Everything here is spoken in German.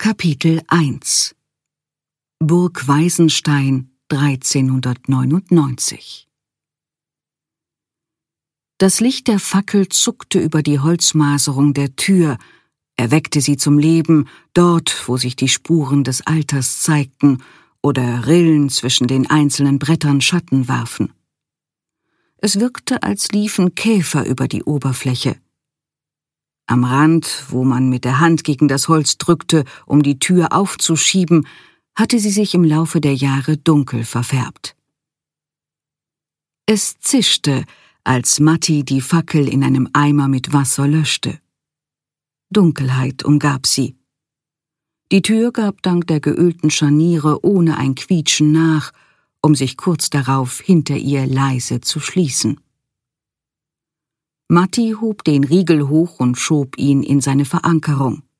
Kapitel 1 Burg Weisenstein 1399. Das Licht der Fackel zuckte über die Holzmaserung der Tür, erweckte sie zum Leben, dort, wo sich die Spuren des Alters zeigten oder Rillen zwischen den einzelnen Brettern Schatten warfen. Es wirkte, als liefen Käfer über die Oberfläche. Am Rand, wo man mit der Hand gegen das Holz drückte, um die Tür aufzuschieben, hatte sie sich im Laufe der Jahre dunkel verfärbt. Es zischte, als Matti die Fackel in einem Eimer mit Wasser löschte. Dunkelheit umgab sie. Die Tür gab dank der geölten Scharniere ohne ein Quietschen nach, um sich kurz darauf hinter ihr leise zu schließen. Matti hob den Riegel hoch und schob ihn in seine Verankerung.